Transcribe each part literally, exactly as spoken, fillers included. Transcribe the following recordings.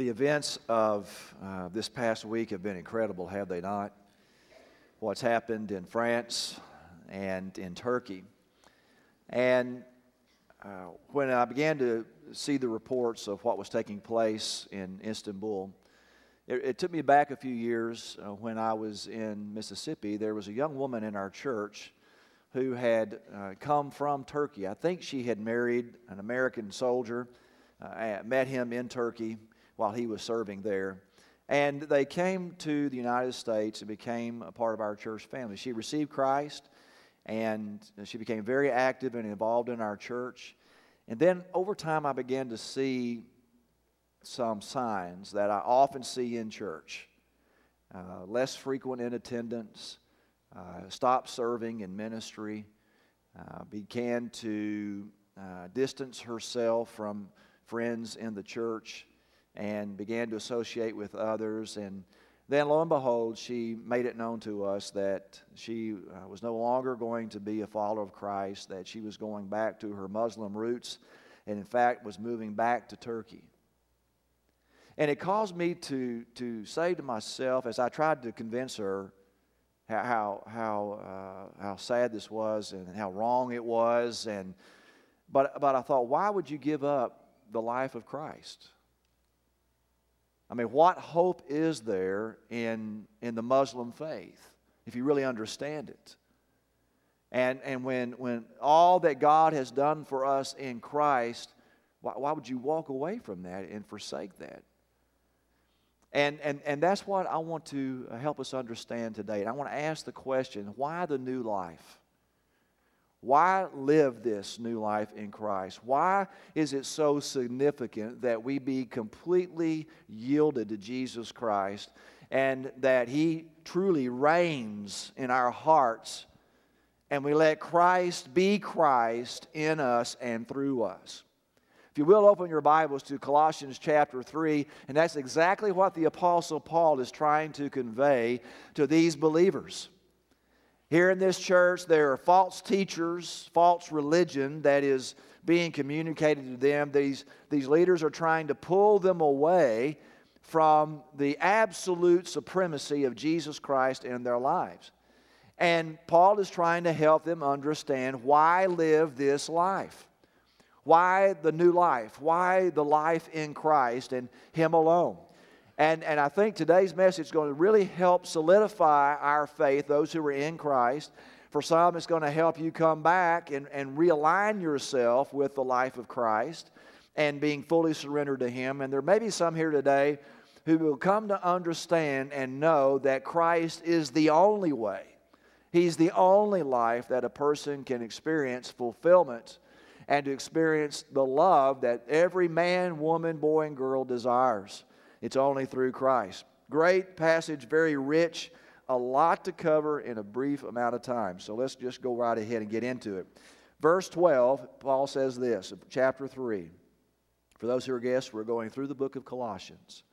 The events of uh, this past week have been incredible, have they not? What's happened in France and in Turkey. And uh, when I began to see the reports of what was taking place in Istanbul, it, it took me back a few years uh, when I was in Mississippi. There was a young woman in our church who had uh, come from Turkey. I think she had married an American soldier, uh, met him in Turkey while he was serving there. And they came to the United States and became a part of our church family. She received Christ, and she became very active and involved in our church. And then over time, I began to see some signs that I often see in church. Uh, less frequent in attendance, uh, stopped serving in ministry, uh, began to uh, distance herself from friends in the church, and began to associate with others. And then, lo and behold, she made it known to us that she uh, was no longer going to be a follower of Christ, that she was going back to her Muslim roots, and in fact was moving back to Turkey. And it caused me to, to say to myself, as I tried to convince her how, how, uh, how sad this was and how wrong it was, and but, but I thought, why would you give up the life of Christ? I mean, what hope is there in, in the Muslim faith, if you really understand it? And, and when, when all that God has done for us in Christ, why, why would you walk away from that and forsake that? And, and, and that's what I want to help us understand today. And I want to ask the question, why the new life? Why live this new life in Christ? Why is it so significant that we be completely yielded to Jesus Christ and that He truly reigns in our hearts and we let Christ be Christ in us and through us? If you will, open your Bibles to Colossians chapter three, and that's exactly what the Apostle Paul is trying to convey to these believers. Here in this church, there are false teachers, false religion that is being communicated to them. These, these leaders are trying to pull them away from the absolute supremacy of Jesus Christ in their lives. And Paul is trying to help them understand why live this life. Why the new life? Why the life in Christ and Him alone? And, and I think today's message is going to really help solidify our faith, those who are in Christ. For some, it's going to help you come back and, and realign yourself with the life of Christ and being fully surrendered to Him. And there may be some here today who will come to understand and know that Christ is the only way. He's the only life that a person can experience fulfillment and to experience the love that every man, woman, boy, and girl desires. It's only through Christ. Great passage, very rich, a lot to cover in a brief amount of time. So let's just go right ahead and get into it. Verse twelve, Paul says this, chapter three. For those who are guests, we're going through the book of Colossians.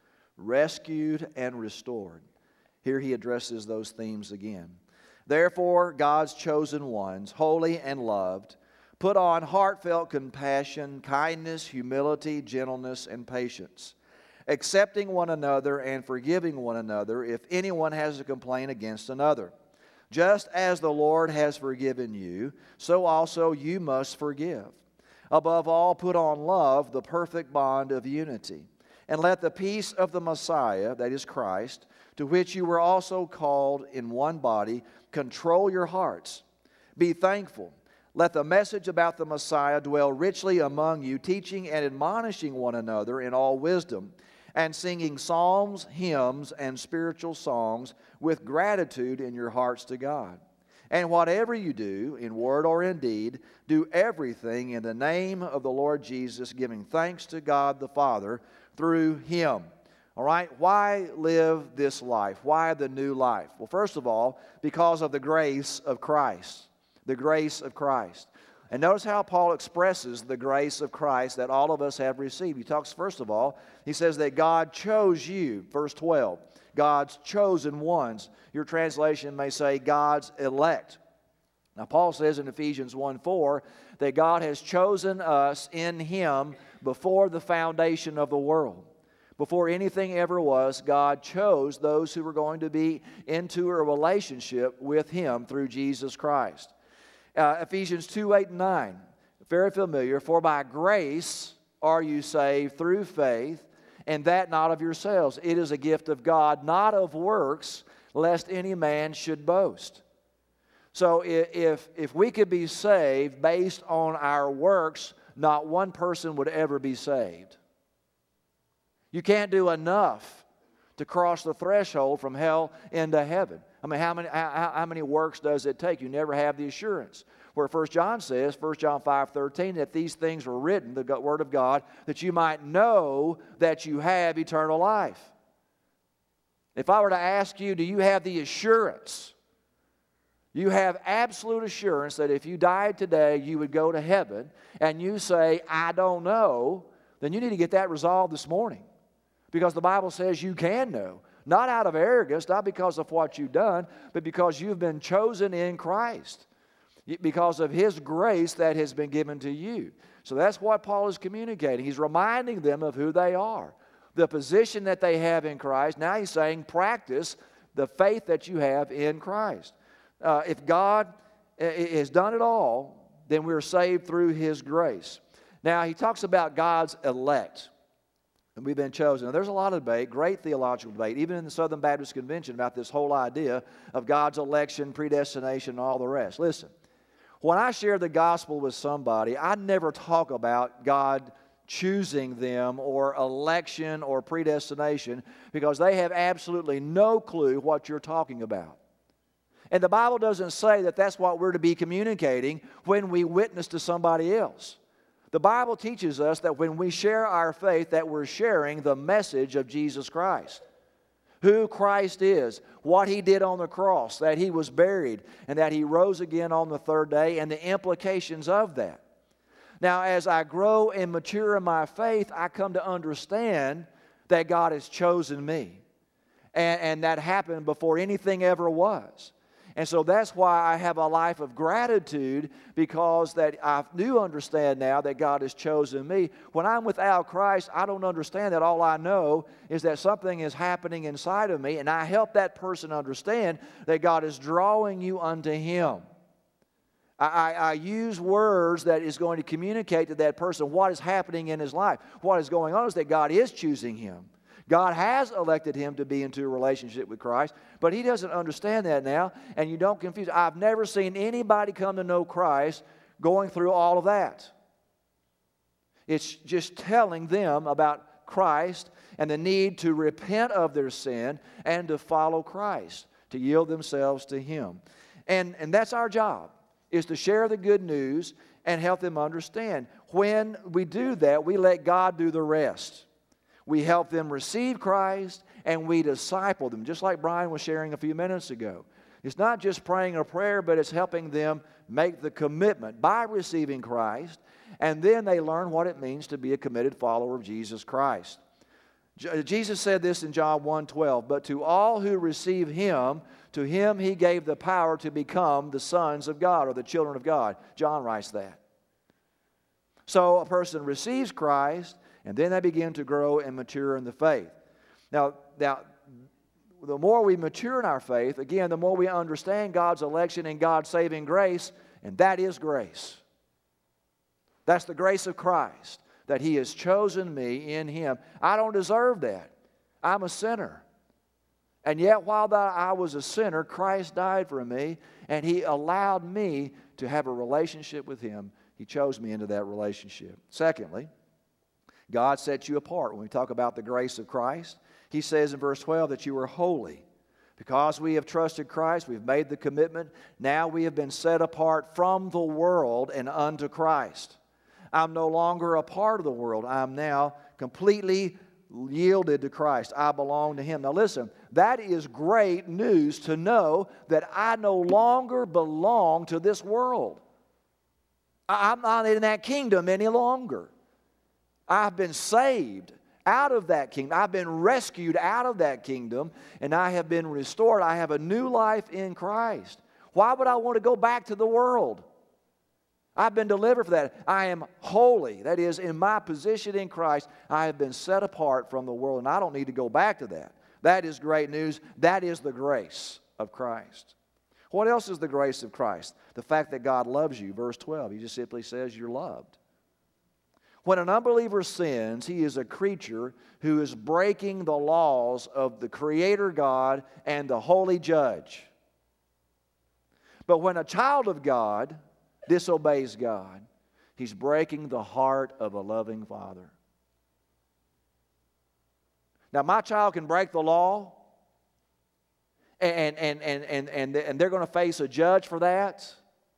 Rescued and restored. Here he addresses those themes again. Therefore, God's chosen ones, holy and loved, put on heartfelt compassion, kindness, humility, gentleness, and patience, accepting one another and forgiving one another if anyone has a complaint against another. Just as the Lord has forgiven you, so also you must forgive. Above all, put on love, the perfect bond of unity. And let the peace of the Messiah, that is Christ, to which you were also called in one body, control your hearts. Be thankful. Let the message about the Messiah dwell richly among you, teaching and admonishing one another in all wisdom, and singing psalms, hymns, and spiritual songs with gratitude in your hearts to God. And whatever you do, in word or in deed, do everything in the name of the Lord Jesus, giving thanks to God the Father through Him. All right, why live this life? Why the new life? Well, first of all, because of the grace of Christ. The grace of Christ. And notice how Paul expresses the grace of Christ that all of us have received. He talks, first of all, he says that God chose you, verse twelve. God's chosen ones. Your translation may say God's elect. Now, Paul says in Ephesians one four that God has chosen us in Him before the foundation of the world. Before anything ever was, God chose those who were going to be into a relationship with Him through Jesus Christ. Uh, Ephesians two, eight, and nine, very familiar. For by grace are you saved through faith, and that not of yourselves. It is a gift of God, not of works, lest any man should boast. So if, if we could be saved based on our works, not one person would ever be saved. You can't do enough to cross the threshold from hell into heaven. I mean, how many, how, how many works does it take? You never have the assurance. Where First John says, First John five thirteen, that these things were written, the Word of God, that you might know that you have eternal life. If I were to ask you, do you have the assurance? You have absolute assurance that if you died today, you would go to heaven, and you say, I don't know, then you need to get that resolved this morning. Because the Bible says you can know. Not out of arrogance, not because of what you've done, but because you've been chosen in Christ. Because of His grace that has been given to you. So that's what Paul is communicating. He's reminding them of who they are. The position that they have in Christ. Now he's saying practice the faith that you have in Christ. Uh, if God has done it all, then we're saved through His grace. Now he talks about God's elect. And we've been chosen. Now, there's a lot of debate, great theological debate, even in the Southern Baptist Convention about this whole idea of God's election, predestination, and all the rest. Listen, when I share the gospel with somebody, I never talk about God choosing them or election or predestination because they have absolutely no clue what you're talking about. And the Bible doesn't say that that's what we're to be communicating when we witness to somebody else. The Bible teaches us that when we share our faith, that we're sharing the message of Jesus Christ. Who Christ is, what He did on the cross, that He was buried, and that He rose again on the third day, and the implications of that. Now, as I grow and mature in my faith, I come to understand that God has chosen me. And, and that happened before anything ever was. And so that's why I have a life of gratitude, because that I do understand now that God has chosen me. When I'm without Christ, I don't understand that. All I know is that something is happening inside of me, and I help that person understand that God is drawing you unto Him. I, I, I use words that is going to communicate to that person what is happening in his life. What is going on is that God is choosing him. God has elected him to be into a relationship with Christ, but he doesn't understand that now, and you don't confuse. I've never seen anybody come to know Christ going through all of that. It's just telling them about Christ and the need to repent of their sin and to follow Christ, to yield themselves to Him. And, and that's our job, is to share the good news and help them understand. When we do that, we let God do the rest. We help them receive Christ, and we disciple them, just like Brian was sharing a few minutes ago. It's not just praying a prayer, but it's helping them make the commitment by receiving Christ, and then they learn what it means to be a committed follower of Jesus Christ. Jesus said this in John one twelve, "But to all who receive Him, to him He gave the power to become the sons of God," or the children of God. John writes that. So a person receives Christ, and then they begin to grow and mature in the faith. Now, now, the more we mature in our faith, again, the more we understand God's election and God's saving grace, and that is grace. That's the grace of Christ, that He has chosen me in Him. I don't deserve that. I'm a sinner. And yet, while I was a sinner, Christ died for me, and He allowed me to have a relationship with Him. He chose me into that relationship. Secondly, God set you apart. When we talk about the grace of Christ, He says in verse twelve that you are holy. Because we have trusted Christ, we've made the commitment, now we have been set apart from the world and unto Christ. I'm no longer a part of the world. I'm now completely yielded to Christ. I belong to Him. Now listen, that is great news to know that I no longer belong to this world. I'm not in that kingdom any longer. I've been saved out of that kingdom. I've been rescued out of that kingdom, and I have been restored. I have a new life in Christ. Why would I want to go back to the world? I've been delivered from that. I am holy. That is, in my position in Christ, I have been set apart from the world, and I don't need to go back to that. That is great news. That is the grace of Christ. What else is the grace of Christ? The fact that God loves you. Verse twelve, He just simply says you're loved. When an unbeliever sins, he is a creature who is breaking the laws of the Creator God and the Holy Judge. But when a child of God disobeys God, he's breaking the heart of a loving Father. Now, my child can break the law, and, and, and, and, and, and they're going to face a judge for that.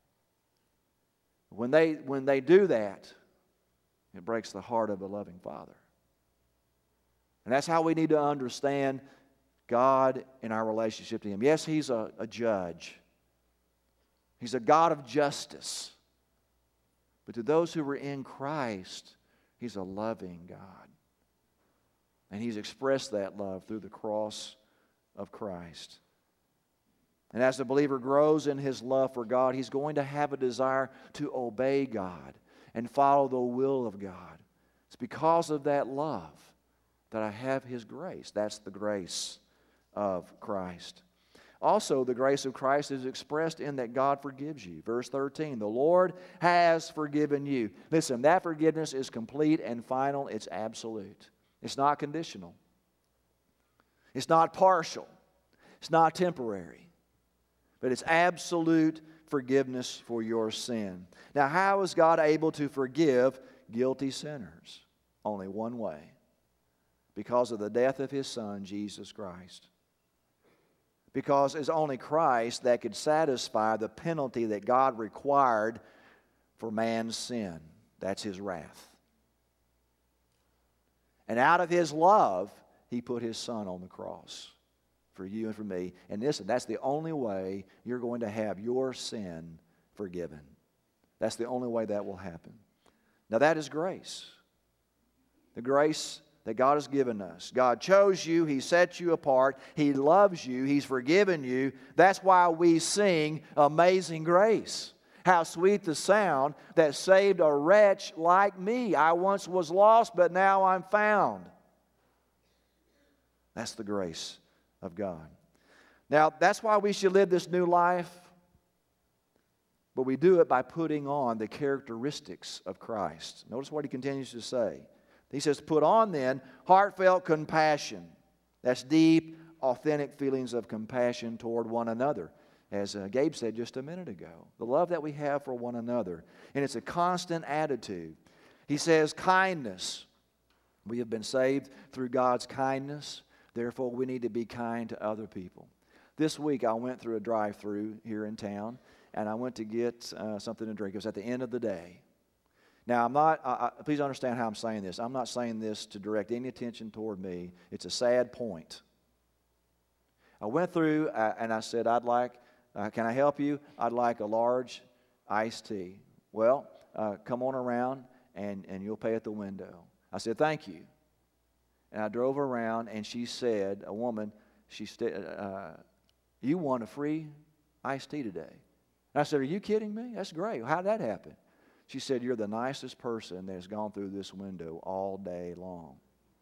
When they, when they do that, it breaks the heart of a loving Father. And that's how we need to understand God in our relationship to Him. Yes, He's a, a judge. He's a God of justice. But to those who are in Christ, He's a loving God. And He's expressed that love through the cross of Christ. And as the believer grows in his love for God, he's going to have a desire to obey God and follow the will of God. It's because of that love that I have His grace. That's the grace of Christ. Also, the grace of Christ is expressed in that God forgives you. Verse thirteen, the Lord has forgiven you. Listen, that forgiveness is complete and final. It's absolute. It's not conditional. It's not partial. It's not temporary. But it's absolute forgiveness for your sin. Now, how is God able to forgive guilty sinners? Only one way. Because of the death of His Son, Jesus Christ. Because it's only Christ that could satisfy the penalty that God required for man's sin. That's His wrath. And out of His love, He put His Son on the cross for you and for me. And listen, that's the only way you're going to have your sin forgiven. That's the only way that will happen. Now that is grace. The grace that God has given us. God chose you. He set you apart. He loves you. He's forgiven you. That's why we sing Amazing Grace. How sweet the sound that saved a wretch like me. I once was lost, but now I'm found. That's the grace of God. Now, that's why we should live this new life. But we do it by putting on the characteristics of Christ. Notice what he continues to say. He says, put on then heartfelt compassion. That's deep, authentic feelings of compassion toward one another. As uh, Gabe said just a minute ago, the love that we have for one another. And it's a constant attitude. He says kindness. We have been saved through God's kindness. Therefore, we need to be kind to other people. This week, I went through a drive-thru here in town, and I went to get uh, something to drink. It was at the end of the day. Now, I'm not, uh, please understand how I'm saying this. I'm not saying this to direct any attention toward me. It's a sad point. I went through, uh, and I said, I'd like, uh, can I help you? I'd like a large iced tea. Well, uh, come on around, and, and you'll pay at the window. I said, thank you. And I drove around, and she said, a woman, she said, uh, you want a free iced tea today? And I said, are you kidding me? That's great. How did that happen? She said, you're the nicest person that has gone through this window all day long.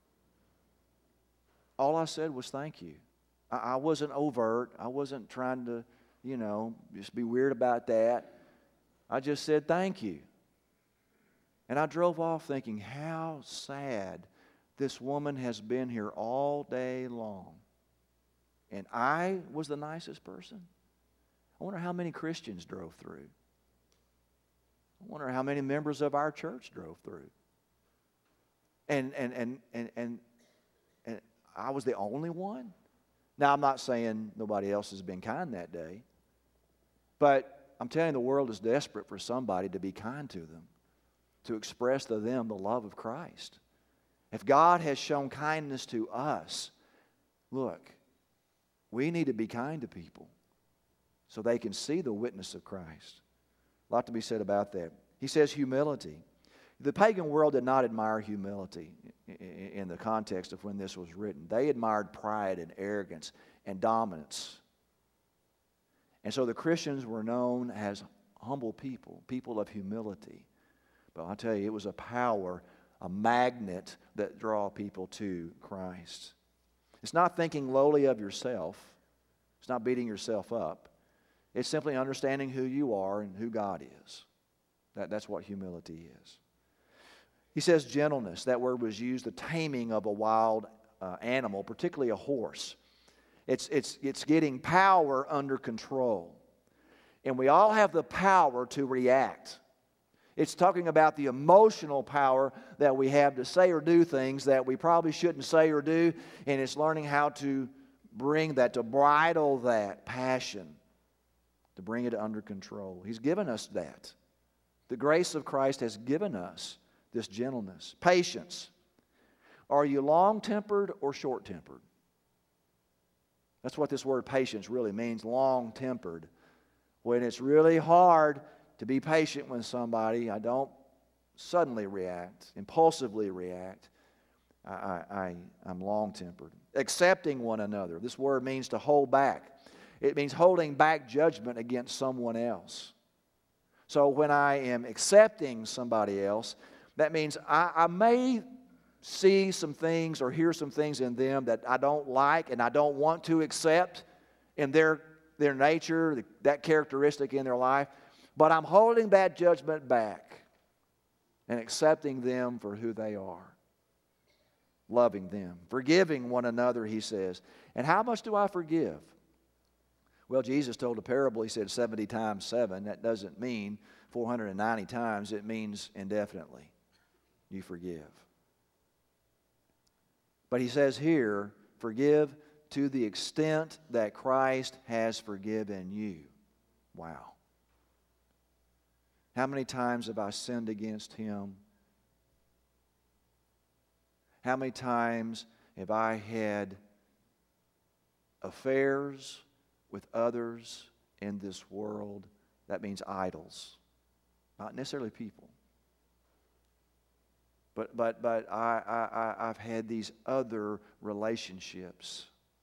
All I said was thank you. I, I wasn't overt. I wasn't trying to, you know, just be weird about that. I just said thank you. And I drove off thinking, how sad this woman has been here all day long. And I was the nicest person. I wonder how many Christians drove through. I wonder how many members of our church drove through. And and and and and, and I was the only one. Now, I'm not saying nobody else has been kind that day. But I'm telling you, the world is desperate for somebody to be kind to them, to express to them the love of Christ. If God has shown kindness to us, look, we need to be kind to people so they can see the witness of Christ. A lot to be said about that. He says humility. The pagan world did not admire humility in the context of when this was written. They admired pride and arrogance and dominance. And so the Christians were known as humble people, people of humility. But I'll tell you, it was a power, a magnet that draw people to Christ. It's not thinking lowly of yourself. It's not beating yourself up. It's simply understanding who you are and who God is. That, that's what humility is. He says gentleness. That word was used, the taming of a wild uh, animal, particularly a horse. It's, it's, it's getting power under control. And we all have the power to react. It's talking about the emotional power that we have to say or do things that we probably shouldn't say or do, and it's learning how to bring that, to bridle that passion, to bring it under control. He's given us that. The grace of Christ has given us this gentleness. Patience. Are you long-tempered or short-tempered? That's what this word patience really means, long-tempered. When it's really hard to be patient with somebody, I don't suddenly react, impulsively react. I, I, I, I'm long-tempered. Accepting one another. This word means to hold back. It means holding back judgment against someone else. So when I am accepting somebody else, that means I, I may see some things or hear some things in them that I don't like and I don't want to accept in their, their nature, that characteristic in their life. But I'm holding that judgment back and accepting them for who they are. Loving them. Forgiving one another, he says. And how much do I forgive? Well, Jesus told a parable. He said seventy times seven. That doesn't mean four hundred ninety times. It means indefinitely. You forgive. But he says here, forgive to the extent that Christ has forgiven you. Wow. How many times have I sinned against Him? How many times have I had affairs with others in this world? That means idols, not necessarily people. But but but I, I, I've had these other relationships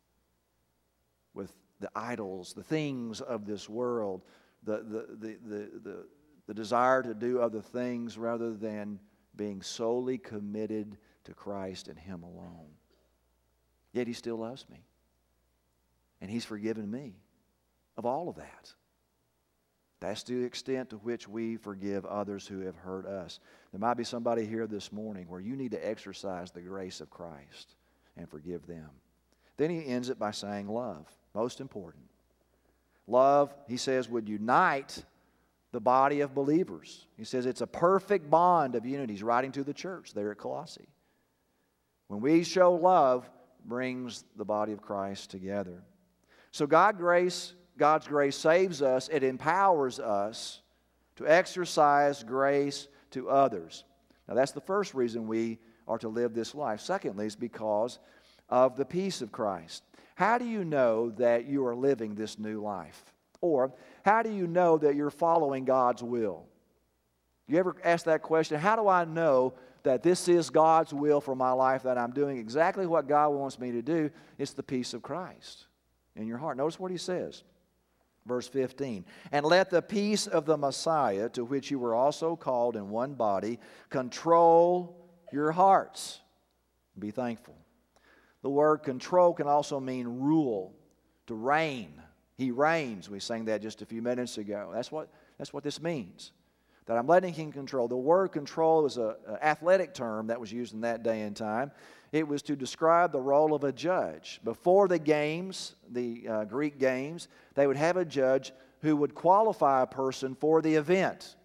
with the idols, the things of this world, the the the the, the the desire to do other things rather than being solely committed to Christ and Him alone. Yet He still loves me. And He's forgiven me of all of that. That's the extent to which we forgive others who have hurt us. There might be somebody here this morning where you need to exercise the grace of Christ and forgive them. Then he ends it by saying love. Most important. Love, he says, would unite the body of believers. He says it's a perfect bond of unity. He's writing to the church there at Colossae. When we show love, it brings the body of Christ together. So God grace, God's grace saves us. It empowers us to exercise grace to others. Now that's the first reason we are to live this life. Secondly, is because of the peace of Christ. How do you know that you are living this new life? Or how do you know that you're following God's will? You ever ask that question? How do I know that this is God's will for my life, that I'm doing exactly what God wants me to do? It's the peace of Christ in your heart. Notice what he says. Verse fifteen, and let the peace of the Messiah, to which you were also called in one body, control your hearts. Be thankful. The word control can also mean rule, to reign. He reigns. We sang that just a few minutes ago. That's what, that's what this means, that I'm letting Him control. The word control is an athletic term that was used in that day and time. It was to describe the role of a judge. Before the games, the uh, Greek games, they would have a judge who would qualify a person for the event.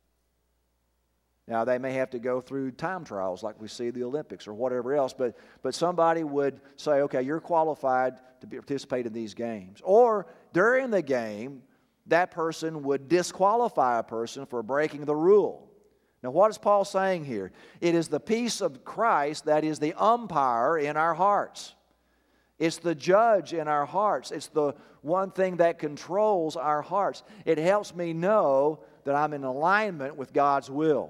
Now, they may have to go through time trials like we see the Olympics or whatever else, but, but somebody would say, okay, you're qualified to be, participate in these games. Or during the game, that person would disqualify a person for breaking the rule. Now, what is Paul saying here? It is the peace of Christ that is the umpire in our hearts. It's the judge in our hearts. It's the one thing that controls our hearts. It helps me know that I'm in alignment with God's will.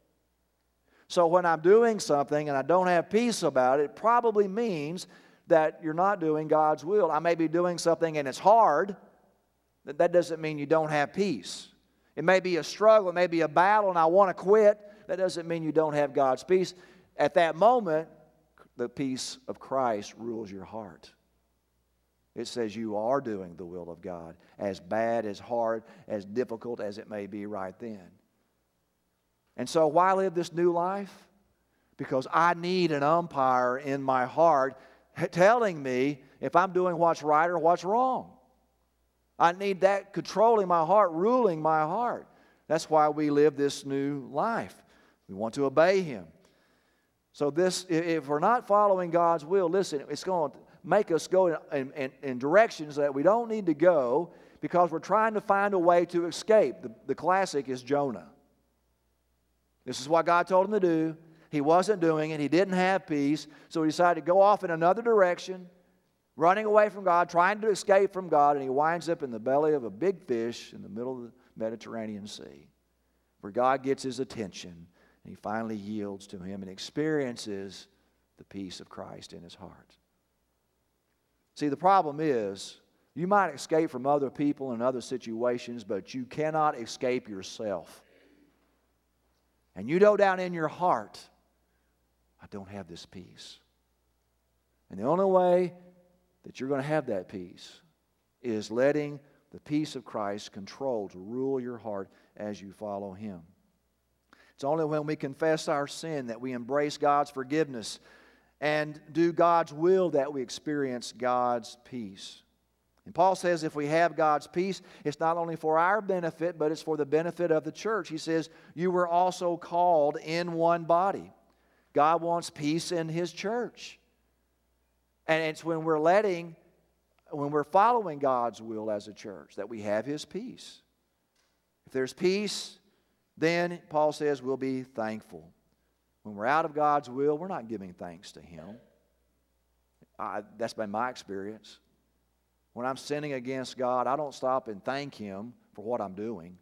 So when I'm doing something and I don't have peace about it, it probably means that you're not doing God's will. I may be doing something and it's hard. That doesn't mean you don't have peace. It may be a struggle, it may be a battle, and I want to quit. That doesn't mean you don't have God's peace. At that moment, the peace of Christ rules your heart. It says you are doing the will of God, as bad, as hard, as difficult as it may be right then. And so why live this new life? Because I need an umpire in my heart telling me if I'm doing what's right or what's wrong. I need that controlling my heart, ruling my heart. That's why we live this new life. We want to obey Him. So this, if we're not following God's will, listen, it's going to make us go in, in, in directions that we don't need to go because we're trying to find a way to escape. The, the classic is Jonah. This is what God told him to do. He wasn't doing it. He didn't have peace. So he decided to go off in another direction, running away from God, trying to escape from God, and he winds up in the belly of a big fish in the middle of the Mediterranean Sea, where God gets his attention, and he finally yields to Him and experiences the peace of Christ in his heart. See, the problem is, you might escape from other people and other situations, but you cannot escape yourself. And you know down in your heart, I don't have this peace. And the only way that you're going to have that peace is letting the peace of Christ control to rule your heart as you follow Him. It's only when we confess our sin that we embrace God's forgiveness and do God's will that we experience God's peace. And Paul says if we have God's peace, it's not only for our benefit, but it's for the benefit of the church. He says, you were also called in one body. God wants peace in His church. And it's when we're letting, when we're following God's will as a church that we have His peace. If there's peace, then Paul says we'll be thankful. When we're out of God's will, we're not giving thanks to Him. I, that's been my experience. When I'm sinning against God, I don't stop and thank Him for what I'm doing.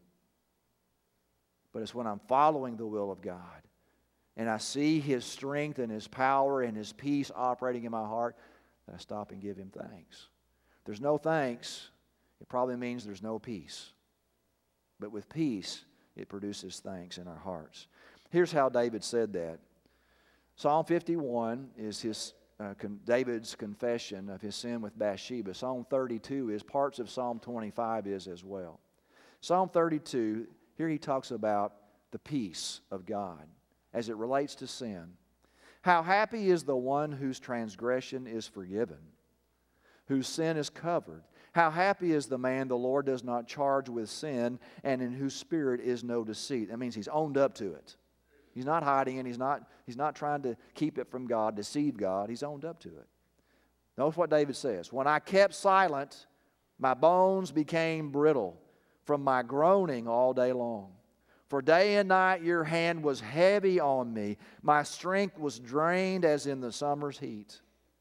But it's when I'm following the will of God and I see His strength and His power and His peace operating in my heart that I stop and give Him thanks. If there's no thanks, it probably means there's no peace. But with peace, it produces thanks in our hearts. Here's how David said that. Psalm fifty-one is his uh, con- David's confession of his sin with Bathsheba. Psalm thirty-two is, parts of Psalm twenty-five is as well. Psalm thirty-two, here he talks about the peace of God as it relates to sin. How happy is the one whose transgression is forgiven, whose sin is covered. How happy is the man the Lord does not charge with sin, and in whose spirit is no deceit. That means he's owned up to it. He's not hiding it. He's not, he's not trying to keep it from God, deceive God. He's owned up to it. Notice what David says. When I kept silent, my bones became brittle from my groaning all day long. For day and night your hand was heavy on me. My strength was drained as in the summer's heat.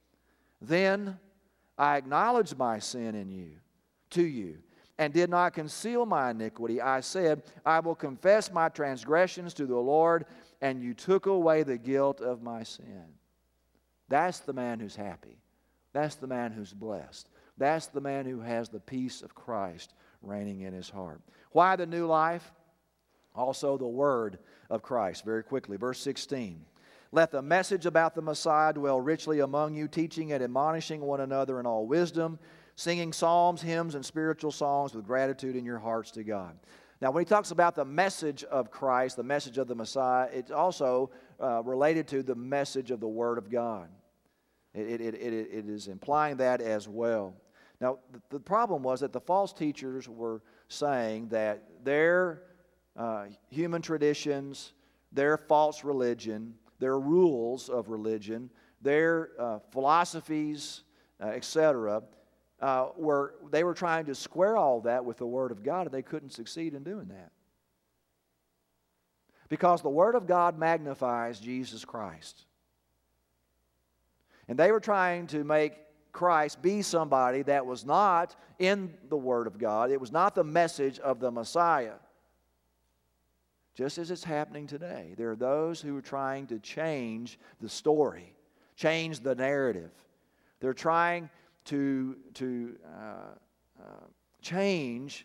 Then I acknowledged my sin in you, to you, and did not conceal my iniquity. I said, I will confess my transgressions to the Lord, and you took away the guilt of my sin. That's the man who's happy. That's the man who's blessed. That's the man who has the peace of Christ reigning in his heart. Why the new life? Also the word of Christ. Very quickly, verse sixteen. Let the message about the Messiah dwell richly among you, teaching and admonishing one another in all wisdom, singing psalms, hymns, and spiritual songs with gratitude in your hearts to God. Now, when he talks about the message of Christ, the message of the Messiah, it's also uh, related to the message of the Word of God. It, it, it, it is implying that as well. Now, the, the problem was that the false teachers were saying that their uh, human traditions, their false religion, their rules of religion, their uh, philosophies, uh, et cetera, uh, were they were trying to square all that with the Word of God, and they couldn't succeed in doing that. Because the Word of God magnifies Jesus Christ. And they were trying to make Christ be somebody that was not in the Word of God. It was not the message of the Messiah. Just as it's happening today. There are those who are trying to change the story, change the narrative. They're trying to, to uh, uh, change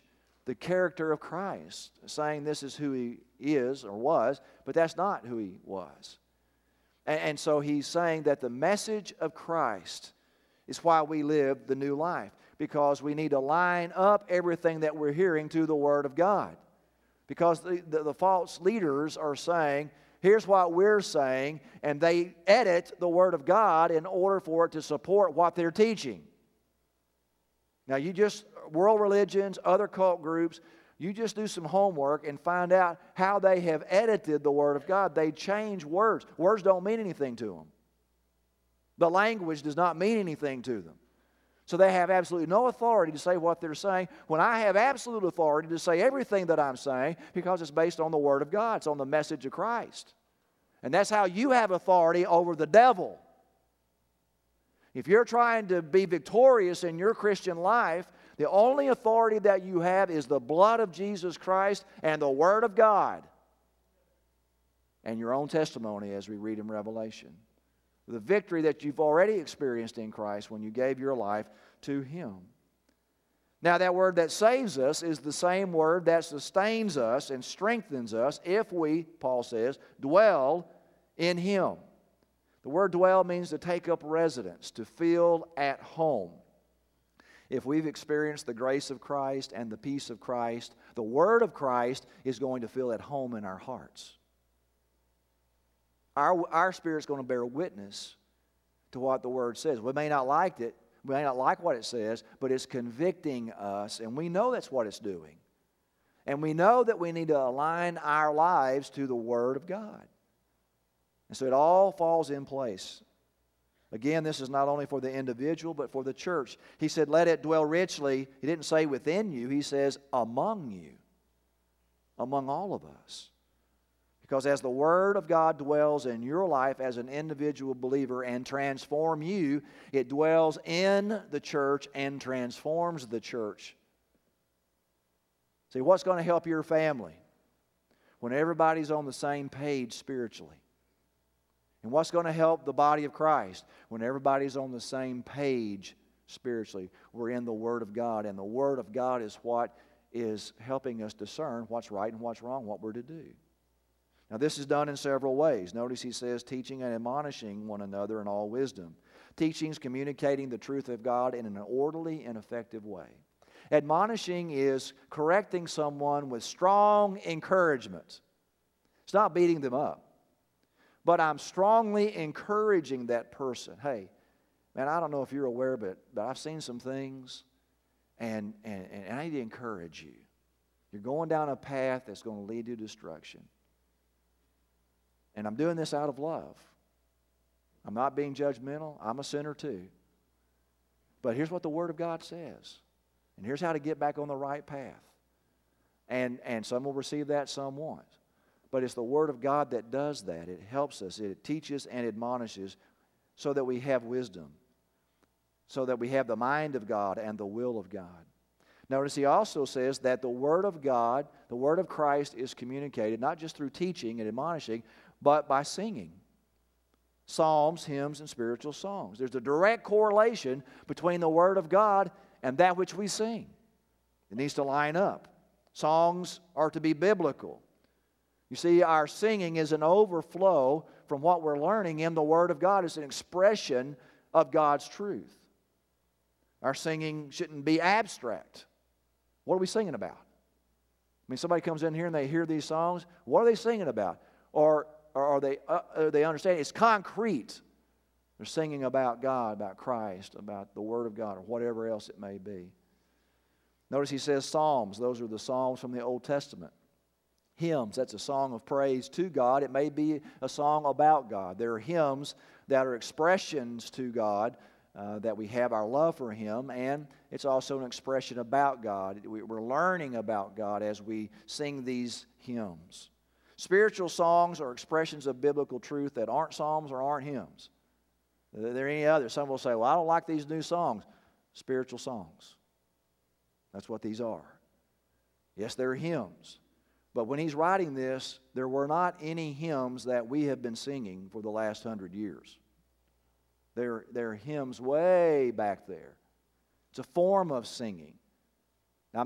the character of Christ, saying this is who He is or was, but that's not who He was. And, and so He's saying that the message of Christ is why we live the new life, because we need to line up everything that we're hearing to the Word of God. Because the, the, the false leaders are saying, here's what we're saying, and they edit the Word of God in order for it to support what they're teaching. Now, you just, world religions, other cult groups, you just do some homework and find out how they have edited the Word of God. They change words. Words don't mean anything to them. The language does not mean anything to them. So they have absolutely no authority to say what they're saying, when I have absolute authority to say everything that I'm saying, because it's based on the Word of God. It's on the message of Christ. And that's how you have authority over the devil. If you're trying to be victorious in your Christian life, the only authority that you have is the blood of Jesus Christ and the Word of God. And your own testimony, as we read in Revelation. The victory that you've already experienced in Christ when you gave your life to Him. Now, that word that saves us is the same word that sustains us and strengthens us if we, Paul says, dwell in Him. The word dwell means to take up residence, to feel at home. If we've experienced the grace of Christ and the peace of Christ, the Word of Christ is going to feel at home in our hearts. Our, our spirit's going to bear witness to what the Word says. We may not like it, we may not like what it says, but it's convicting us, and we know that's what it's doing. And we know that we need to align our lives to the Word of God. And so it all falls in place. Again, this is not only for the individual, but for the church. He said, let it dwell richly. He didn't say within you. He says among you, among all of us. Because as the Word of God dwells in your life as an individual believer and transforms you, it dwells in the church and transforms the church. See, what's going to help your family? When everybody's on the same page spiritually. And what's going to help the body of Christ? When everybody's on the same page spiritually. We're in the Word of God, and the Word of God is what is helping us discern what's right and what's wrong, what we're to do. Now, this is done in several ways. Notice he says, teaching and admonishing one another in all wisdom. Teaching is communicating the truth of God in an orderly and effective way. Admonishing is correcting someone with strong encouragement. It's not beating them up. But I'm strongly encouraging that person. Hey, man, I don't know if you're aware, but, but I've seen some things, and, and, and I need to encourage you. You're going down a path that's going to lead to destruction. And I'm doing this out of love. I'm not being judgmental. I'm a sinner too. But here's what the Word of God says. And here's how to get back on the right path. And, and some will receive that, some won't. But it's the Word of God that does that. It helps us. It teaches and admonishes so that we have wisdom. So that we have the mind of God and the will of God. Notice he also says that the Word of God, the Word of Christ is communicated not just through teaching and admonishing, but by singing. Psalms, hymns, and spiritual songs. There's a direct correlation between the Word of God and that which we sing. It needs to line up. Songs are to be biblical. You see, our singing is an overflow from what we're learning in the Word of God. It's an expression of God's truth. Our singing shouldn't be abstract. What are we singing about? I mean, somebody comes in here and they hear these songs. What are they singing about? Or, or are they, uh, are they understand it's concrete? They're singing about God, about Christ, about the Word of God, or whatever else it may be. Notice he says psalms. Those are the psalms from the Old Testament. Hymns, that's a song of praise to God. It may be a song about God. There are hymns that are expressions to God, uh, that we have our love for Him, and it's also an expression about God. We're learning about God as we sing these hymns. Spiritual songs are expressions of biblical truth that aren't psalms or aren't hymns. There are any others. Some will say, well, I don't like these new songs. Spiritual songs. That's what these are. Yes, they're hymns. But when he's writing this, there were not any hymns that we have been singing for the last hundred years. There, there are hymns way back there. It's a form of singing. Now, I'm not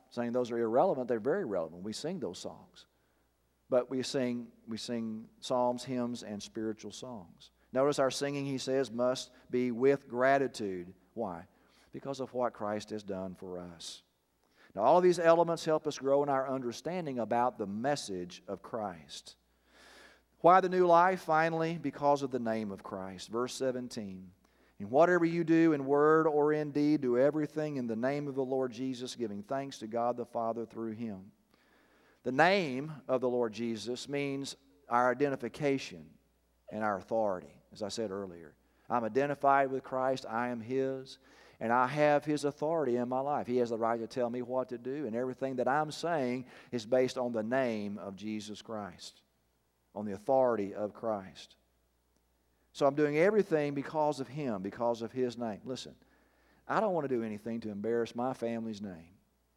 saying those are irrelevant. They're very relevant. We sing those songs. But we sing, we sing psalms, hymns, and spiritual songs. Notice our singing, he says, must be with gratitude. Why? Because of what Christ has done for us. Now, all of these elements help us grow in our understanding about the message of Christ. Why the new life? Finally, because of the name of Christ. Verse seventeen. And whatever you do in word or in deed, do everything in the name of the Lord Jesus, giving thanks to God the Father through Him. The name of the Lord Jesus means our identification and our authority, as I said earlier. I'm identified with Christ. I am His. And I have His authority in my life. He has the right to tell me what to do. And everything that I'm saying is based on the name of Jesus Christ, on the authority of Christ. So I'm doing everything because of Him, because of His name. Listen, I don't want to do anything to embarrass my family's name.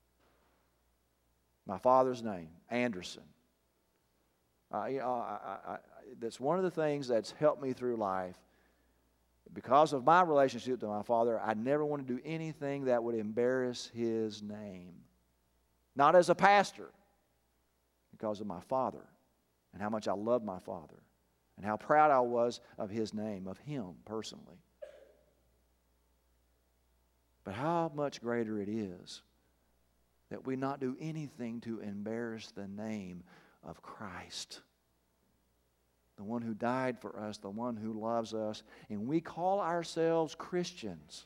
My father's name, Anderson. Uh, you know, I, I, I, that's one of the things that's helped me through life. Because of my relationship to my father, I never want to do anything that would embarrass his name. Not as a pastor, because of my father and how much I loved my father and how proud I was of his name, of him personally. But how much greater it is that we not do anything to embarrass the name of Christ. The one who died for us, the one who loves us, and we call ourselves Christians.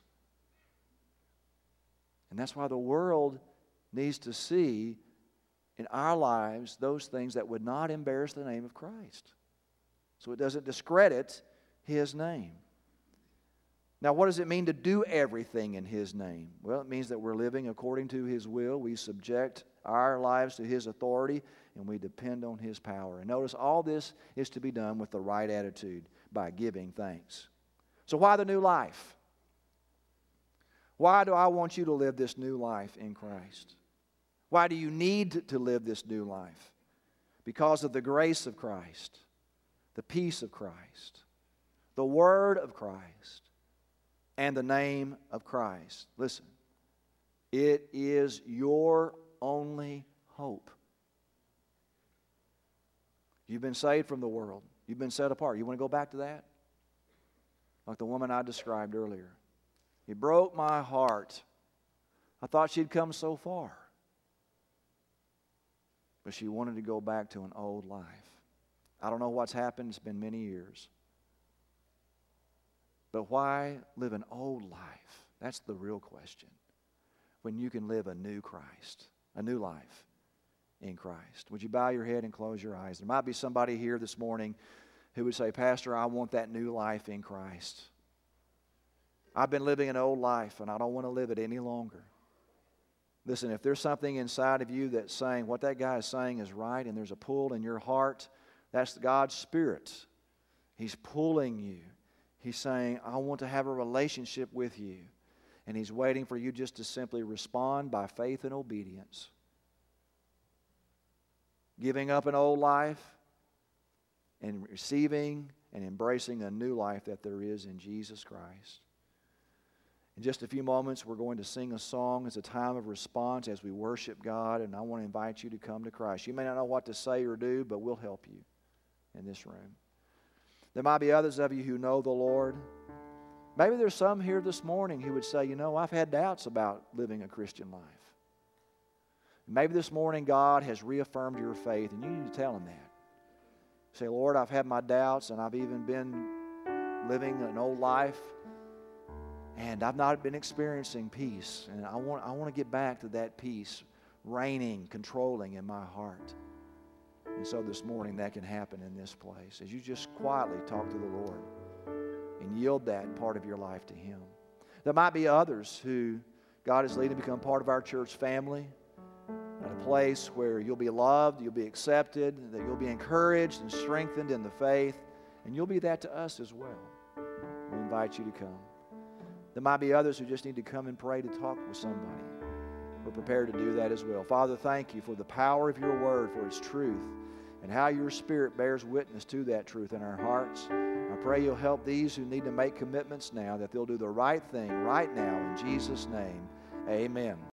And that's why the world needs to see in our lives those things that would not embarrass the name of Christ. So it doesn't discredit His name. Now, what does it mean to do everything in His name? Well, it means that we're living according to His will. We subject our lives to His authority, and we depend on His power. And notice, all this is to be done with the right attitude, by giving thanks. So why the new life? Why do I want you to live this new life in Christ? Why do you need to live this new life? Because of the grace of Christ, the peace of Christ, the Word of Christ, and the name of Christ. Listen, it is your only hope. You've been saved from the world. You've been set apart. You want to go back to that? Like the woman I described earlier. It broke my heart. I thought she'd come so far. But she wanted to go back to an old life. I don't know what's happened. It's been many years. But why live an old life? That's the real question. When you can live a new Christ, a new life in Christ. Would you bow your head and close your eyes? There might be somebody here this morning who would say, Pastor, I want that new life in Christ. I've been living an old life and I don't want to live it any longer. Listen, if there's something inside of you that's saying what that guy is saying is right and there's a pull in your heart, that's God's Spirit. He's pulling you. He's saying, I want to have a relationship with you. And He's waiting for you just to simply respond by faith and obedience. Giving up an old life and receiving and embracing a new life that there is in Jesus Christ. In just a few moments, we're going to sing a song. It's a time of response as we worship God, and I want to invite you to come to Christ. You may not know what to say or do, but we'll help you in this room. There might be others of you who know the Lord. Maybe there's some here this morning who would say, you know, I've had doubts about living a Christian life. Maybe this morning God has reaffirmed your faith, and you need to tell Him that. Say, Lord, I've had my doubts, and I've even been living an old life, and I've not been experiencing peace. And I want, I want to get back to that peace reigning, controlling in my heart. And so this morning that can happen in this place as you just quietly talk to the Lord and yield that part of your life to Him. There might be others who God is leading to become part of our church family, at a place where you'll be loved, you'll be accepted, that you'll be encouraged and strengthened in the faith, and you'll be that to us as well. We invite you to come. There might be others who just need to come and pray to talk with somebody. We're prepared to do that as well. Father, thank you for the power of your word, for its truth, and how your Spirit bears witness to that truth in our hearts. I pray you'll help these who need to make commitments now, that they'll do the right thing right now in Jesus' name. Amen.